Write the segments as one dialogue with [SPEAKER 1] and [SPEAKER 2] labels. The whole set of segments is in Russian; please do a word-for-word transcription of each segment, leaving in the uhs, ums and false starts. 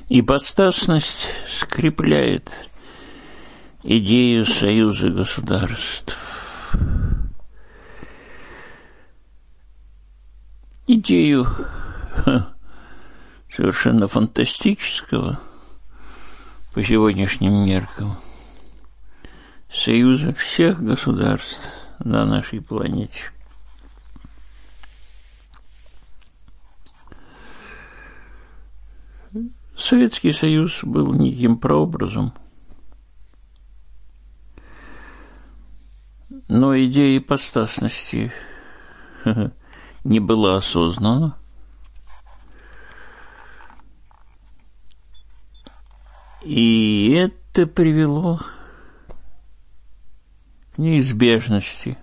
[SPEAKER 1] Ипостасность скрепляет идею союза государств. Идею совершенно фантастического по сегодняшним меркам союза всех государств на нашей планете. Советский Союз был неким прообразом, но идея ипостасности не была осознана, и это привело к неизбежности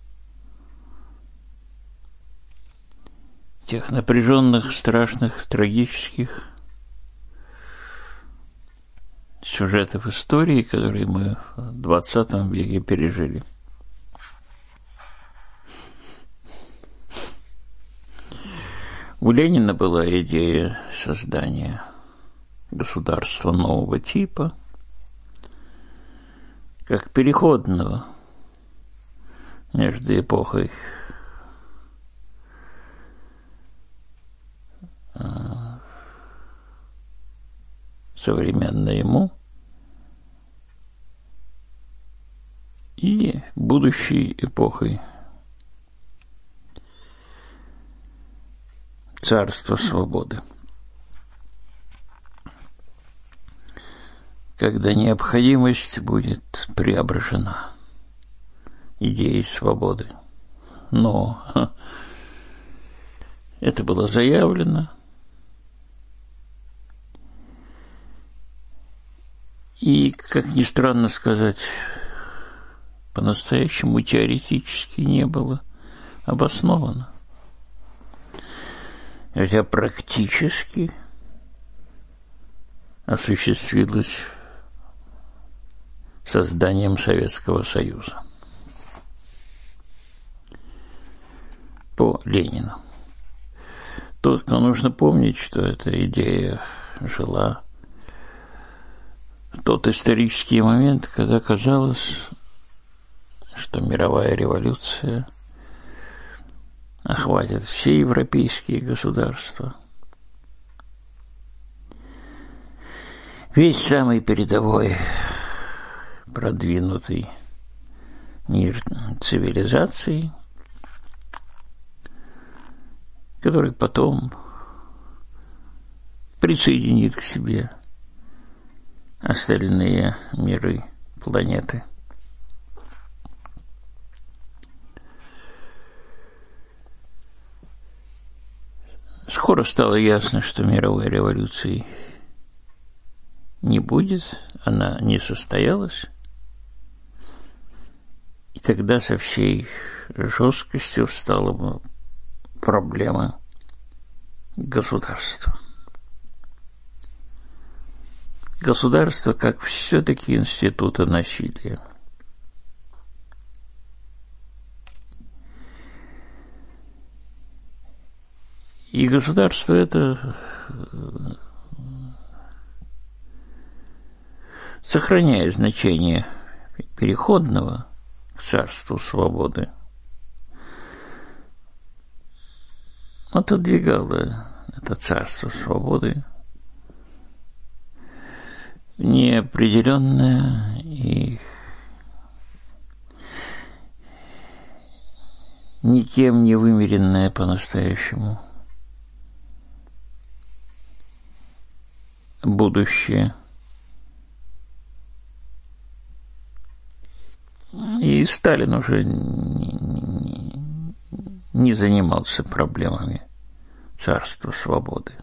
[SPEAKER 1] тех напряженных, страшных, трагических сюжетов истории, которые мы в двадцатом веке пережили. У Ленина была идея создания государства нового типа, как переходного между эпохой современной ему и будущей эпохой царства свободы, когда необходимость будет преображена идеей свободы. Но это было заявлено, и, как ни странно сказать, по-настоящему теоретически не было обосновано. Хотя практически осуществилось созданием Советского Союза по Ленину. Только нужно помнить, что эта идея жила в тот исторический момент, когда казалось, что мировая революция охватит все европейские государства. Весь самый передовой, продвинутый мир цивилизаций, который потом присоединит к себе остальные миры планеты. Скоро стало ясно, что мировой революции не будет, она не состоялась. И тогда со всей жесткостью встала проблема государства. Государство как все-таки института насилия. И государство это, сохраняя значение переходного к царству свободы, отодвигало это царство свободы неопределенное и никем не вымеренное по-настоящему будущее. И Сталин уже не, не, не занимался проблемами царства свободы.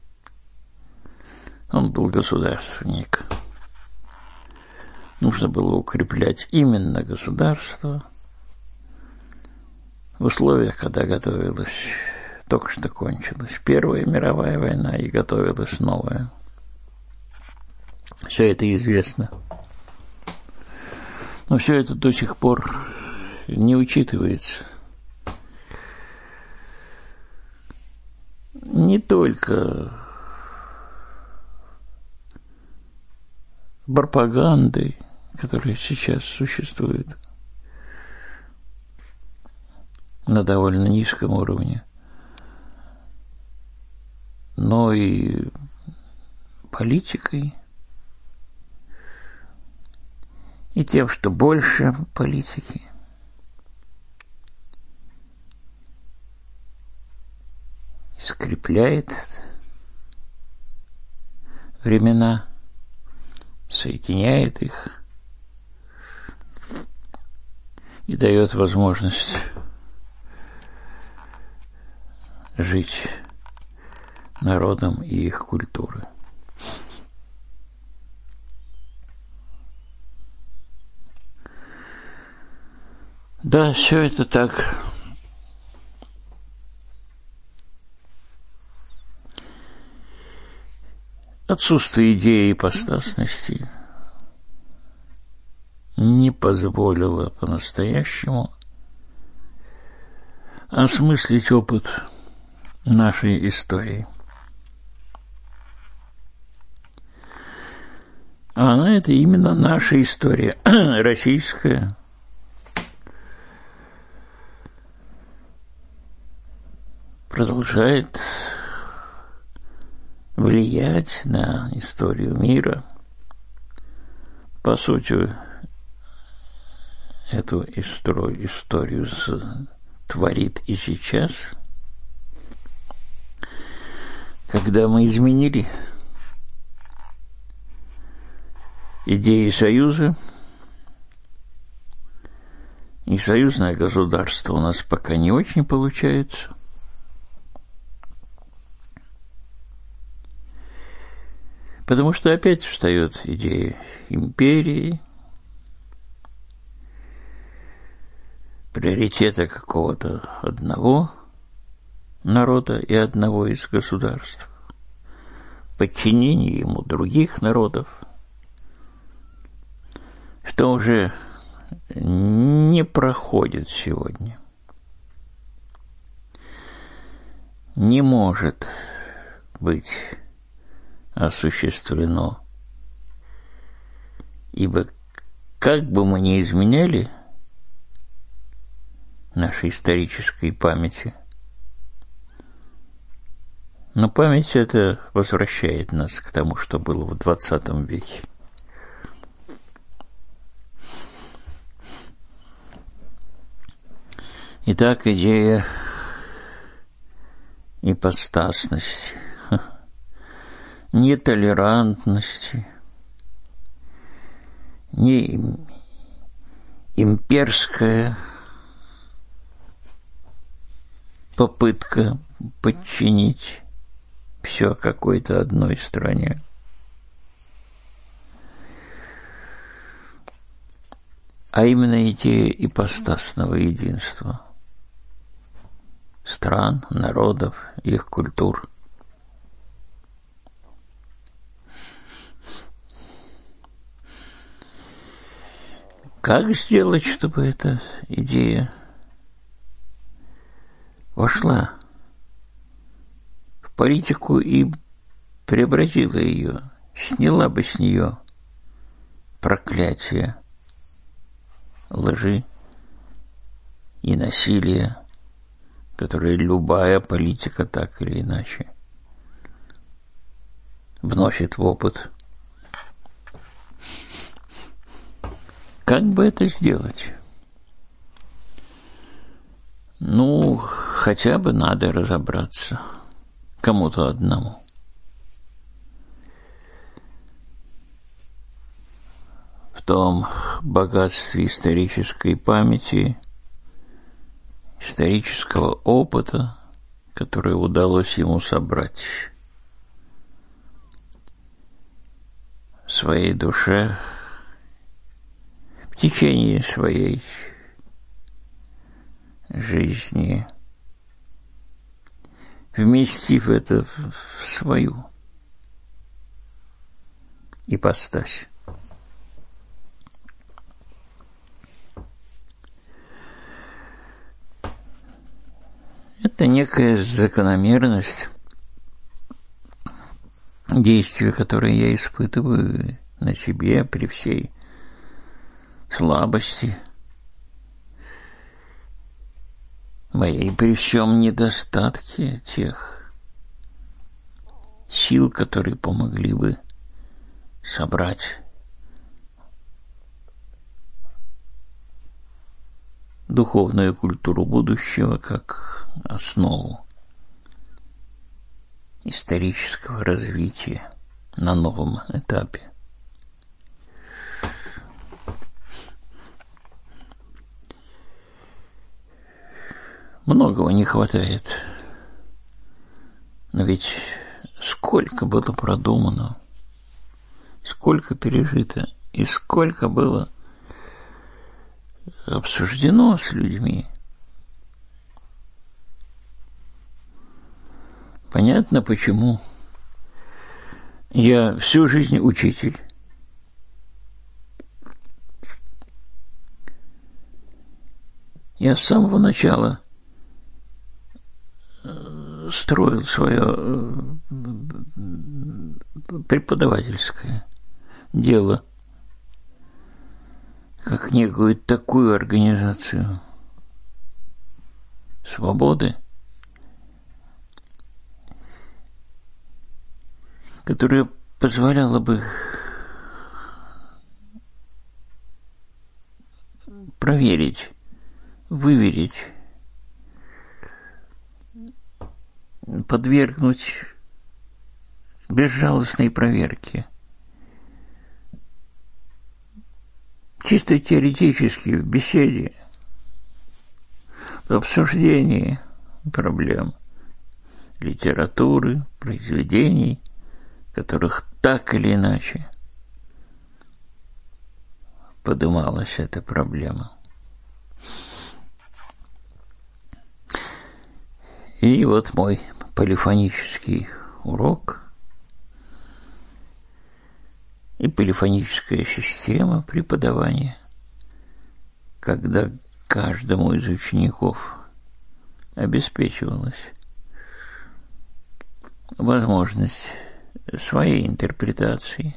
[SPEAKER 1] Он был государственник. Нужно было укреплять именно государство в условиях, когда готовилась, только что кончилась Первая мировая война и готовилась новая. Все это известно. Но все это до сих пор не учитывается. Не только пропагандой, которая сейчас существует на довольно низком уровне, но и политикой, и тем, что больше политики. Скрепляет времена, соединяет их и дает возможность жить народам и их культуры. Да, все это так. Отсутствие идеи ипостасности не позволило по-настоящему осмыслить опыт нашей истории. А она — это именно наша история, российская. Продолжает влиять на историю мира. По сути, эту историю, историю творит и сейчас, когда мы изменили идеи союза, и союзное государство у нас пока не очень получается. Потому что опять встает идея империи, приоритета какого-то одного народа и одного из государств, подчинение ему других народов, что уже не проходит сегодня. Не может быть осуществлено. Ибо как бы мы ни изменяли нашей исторической памяти, но память эта возвращает нас к тому, что было в двадцатом веке. Итак, идея ипостасности, нетолерантности, не имперская попытка подчинить все какой-то одной стране, а именно идея ипостасного единства стран, народов, их культур. Как сделать, чтобы эта идея вошла в политику и преобразила ее, сняла бы с нее проклятие лжи и насилия, которые любая политика так или иначе вносит в опыт? Как бы это сделать? Ну, хотя бы надо разобраться кому-то одному. В том богатстве исторической памяти, исторического опыта, который удалось ему собрать в своей душе в течение своей жизни, вместив это в свою ипостась. Это некая закономерность действия, которое я испытываю на себе при всей слабости моей, при всем недостатке тех сил, которые помогли бы собрать духовную культуру будущего как основу исторического развития на новом этапе. Многого не хватает, но ведь сколько было продумано, сколько пережито и сколько было обсуждено с людьми. Понятно, почему я всю жизнь учитель. Я с самого начала строил свое преподавательское дело как некую такую организацию свободы, которая позволяла бы проверить, выверить, подвергнуть безжалостной проверке. Чисто теоретически, в беседе, в обсуждении проблем литературы, произведений, которых так или иначе подымалась эта проблема. И вот мой полифонический урок и полифоническая система преподавания, когда каждому из учеников обеспечивалась возможность своей интерпретации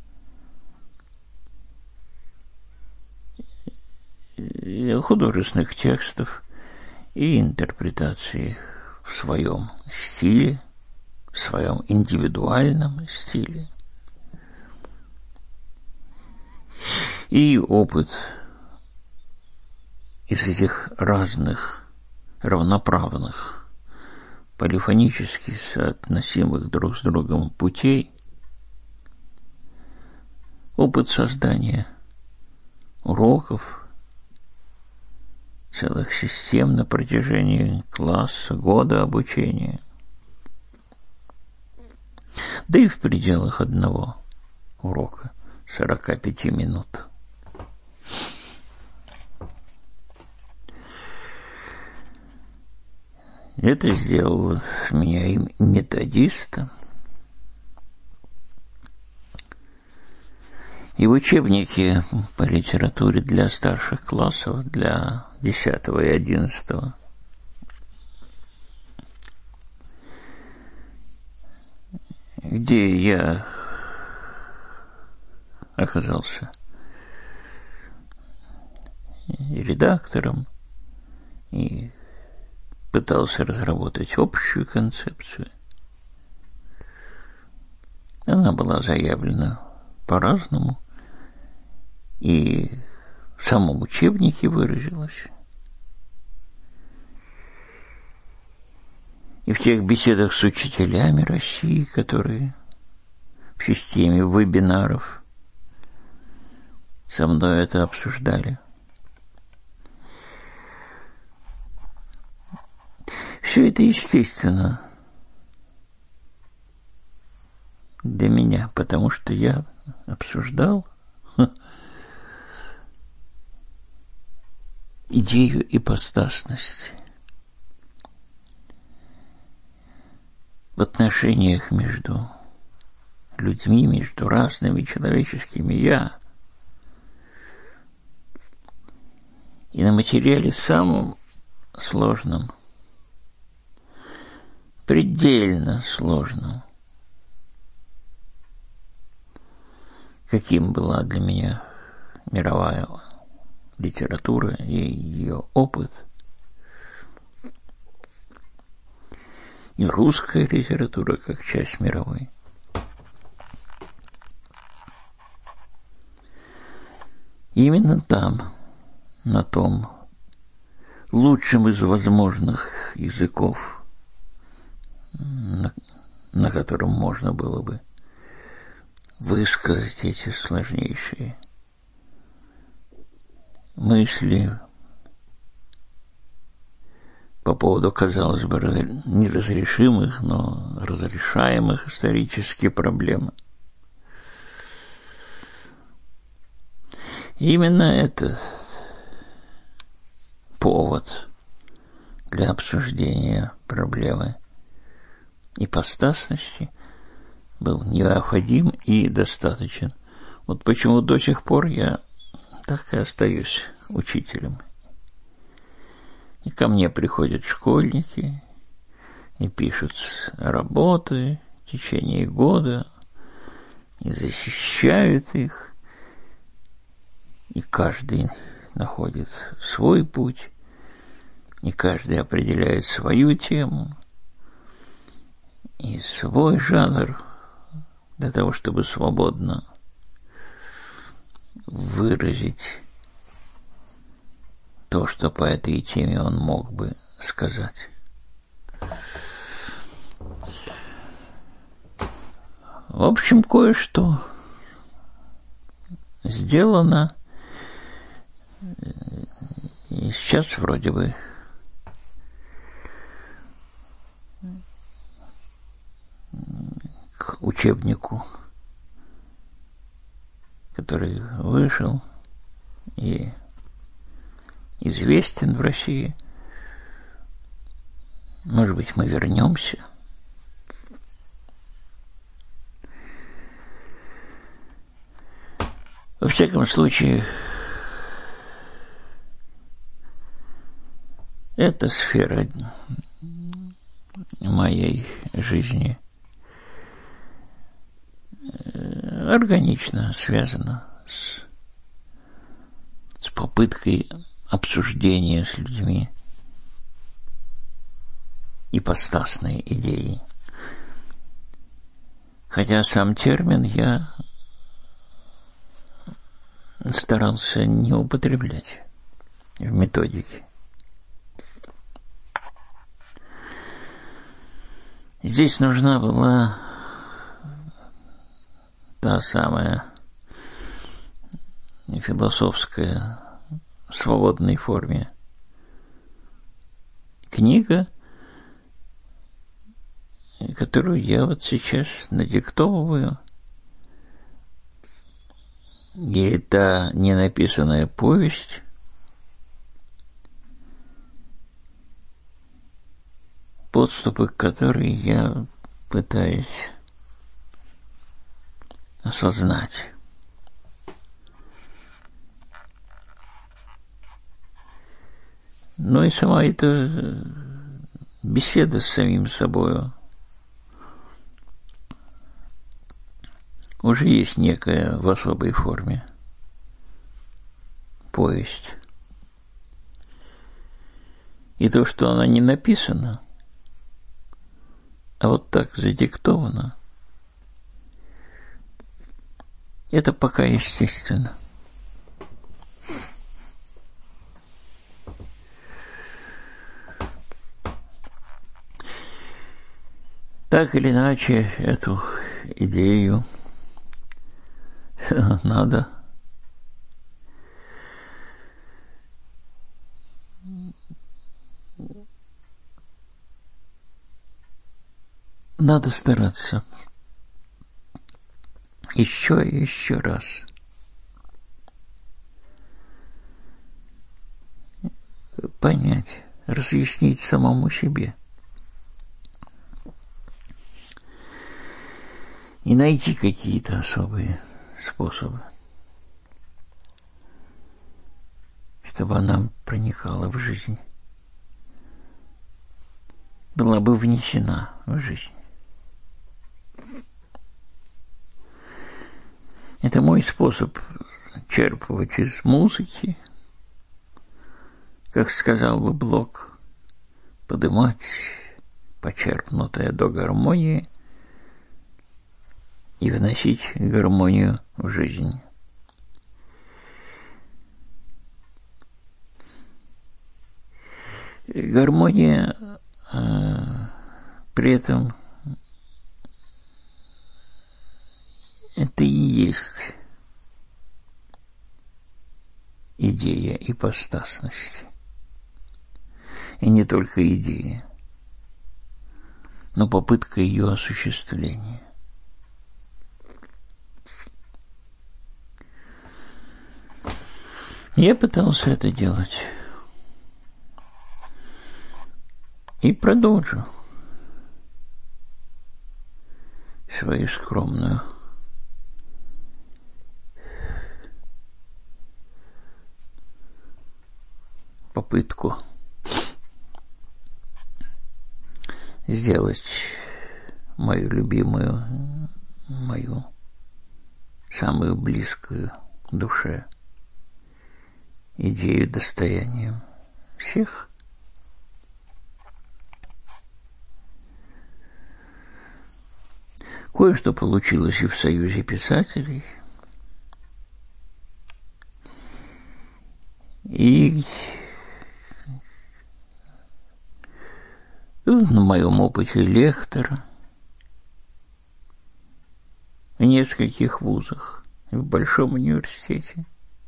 [SPEAKER 1] художественных текстов и интерпретации в своем стиле, в своем индивидуальном стиле. И опыт из этих разных равноправных, полифонически соотносимых друг с другом путей, опыт создания уроков, целых систем на протяжении класса, года обучения, да и в пределах одного урока сорока пяти минут. Это сделало меня и методистом. И в учебнике по литературе для старших классов, для десятого и одиннадцатого, где я оказался и редактором, и пытался разработать общую концепцию. Она была заявлена по-разному, и в самом учебнике выразилась. И в тех беседах с учителями России, которые в системе вебинаров со мной это обсуждали. Все это естественно для меня, потому что я обсуждал идею ипостасности в отношениях между людьми, между разными человеческими «я». И на материале самом сложном, предельно сложном, каким была для меня мировая литература и ее опыт, и русская литература как часть мировой. Именно там, на том лучшем из возможных языков, на, на котором можно было бы высказать эти сложнейшие мысли по поводу, казалось бы, неразрешимых, но разрешаемых исторических проблем. Именно это повод для обсуждения проблемы ипостасности был необходим и достаточен. Вот почему до сих пор я так и остаюсь учителем. И ко мне приходят школьники и пишут работы в течение года, и защищают их, и каждый находит свой путь, и каждый определяет свою тему и свой жанр для того, чтобы свободно выразить то, что по этой теме он мог бы сказать. В общем, кое-что сделано, и сейчас вроде бы к учебнику, который вышел и известен в России, может быть, мы вернемся. Во всяком случае, эта сфера моей жизни органично связана с, с попыткой обсуждения с людьми ипостасной идеи. Хотя сам термин я старался не употреблять в методике. Здесь нужна была та самая философская в свободной форме книга, которую я вот сейчас надиктовываю. И это ненаписанная повесть, подступы к которой я пытаюсь осознать. Ну и сама эта беседа с самим собою уже есть некая в особой форме повесть. И то, что она не написана, а вот так задиктовано, это пока естественно. Так или иначе, эту идею надо надо стараться еще и еще раз понять, разъяснить самому себе и найти какие-то особые способы, чтобы она проникала в жизнь, была бы внесена в жизнь. Это мой способ черпывать из музыки, как сказал бы Блок, подымать почерпнутое до гармонии и вносить гармонию в жизнь. Гармония э, при этом это и есть идея ипостасности. И не только идея, но попытка ее осуществления. Я пытался это делать. И продолжу свою скромную попытку сделать мою любимую, мою самую близкую душе идею достоянием всех. Кое-что получилось и в Союзе писателей, и на моем опыте лектора в нескольких вузах, и в Большом университете,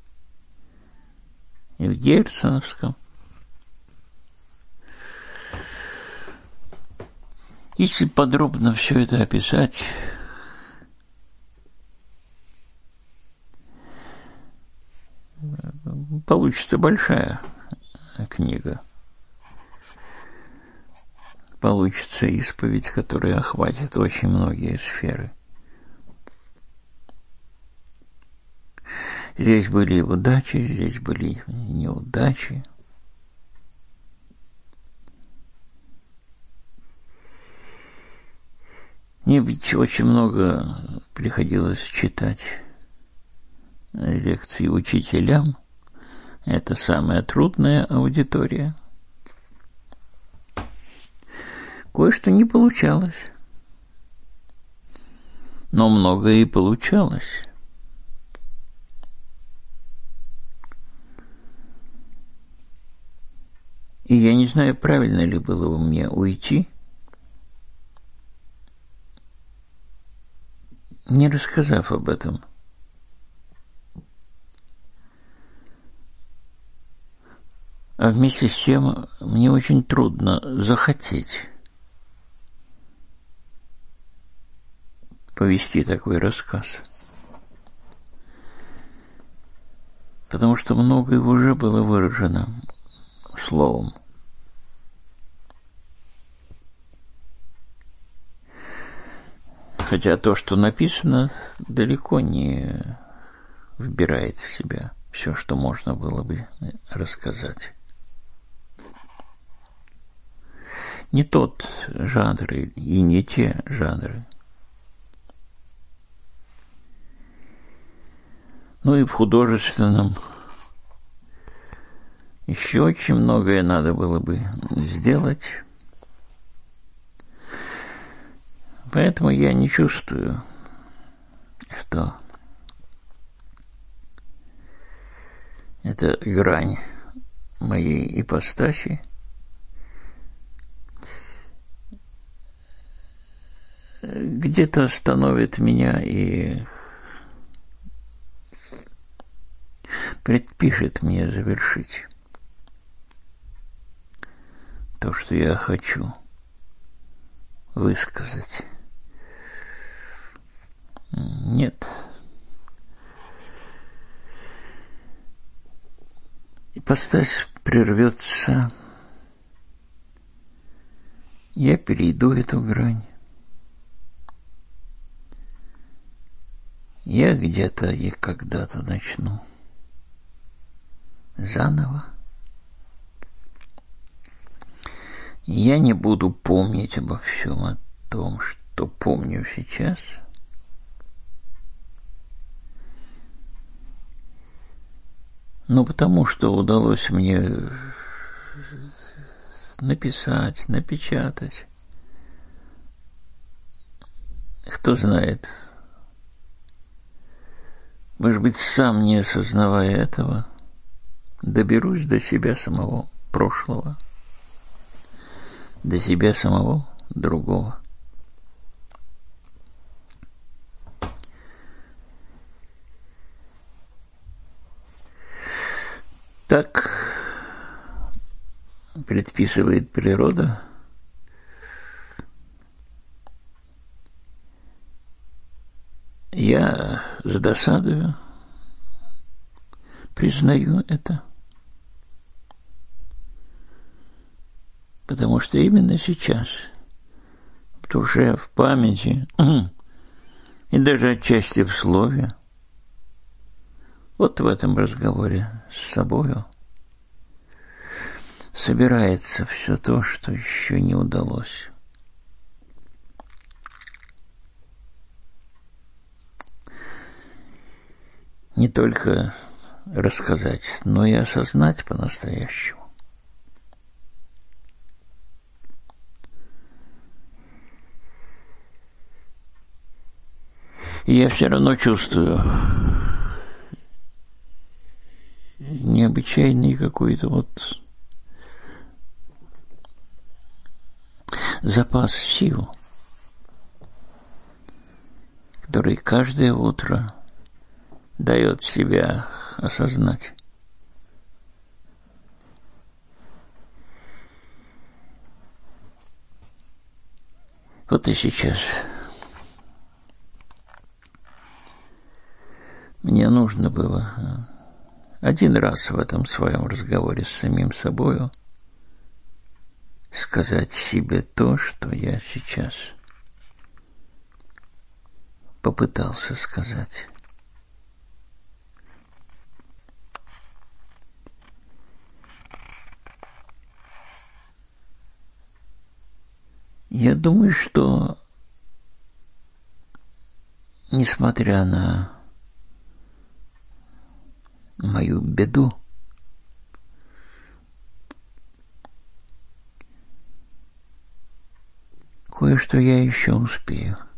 [SPEAKER 1] и в Герценовском. Если подробно все это описать, получится большая книга. Получится исповедь, которая охватит очень многие сферы. Здесь были удачи, здесь были неудачи. Мне ведь очень много приходилось читать лекции учителям. Это самая трудная аудитория. Кое-что не получалось, но многое и получалось. И я не знаю, правильно ли было бы мне уйти, не рассказав об этом. А вместе с тем мне очень трудно захотеть повести такой рассказ. Потому что многое уже было выражено словом. Хотя то, что написано, далеко не вбирает в себя все, что можно было бы рассказать. Не тот жанр и не те жанры. Ну и в художественном еще очень многое надо было бы сделать. Поэтому я не чувствую, что эта грань моей ипостаси где-то остановит меня и предпишет мне завершить то, что я хочу высказать. Нет. Ипостась прервется. Я перейду эту грань. Я где-то и когда-то начну заново. Я не буду помнить обо всем о том, что помню сейчас. но потому, что удалось мне написать, напечатать. Кто знает, может быть, сам не осознавая этого, доберусь до себя самого прошлого, до себя самого другого. Так предписывает природа. Я с досадою признаю это, потому что именно сейчас, в душе, в памяти и даже отчасти в слове, вот в этом разговоре с собою собирается все то, что еще не удалось. Не только рассказать, но и осознать по-настоящему. И я все равно чувствую необычайный какой-то вот запас сил, который каждое утро дает себя осознать. Вот и сейчас мне нужно было один раз в этом своем разговоре с самим собою сказать себе то, что я сейчас попытался сказать. Я думаю, что, несмотря на мою беду, кое-что я еще успею.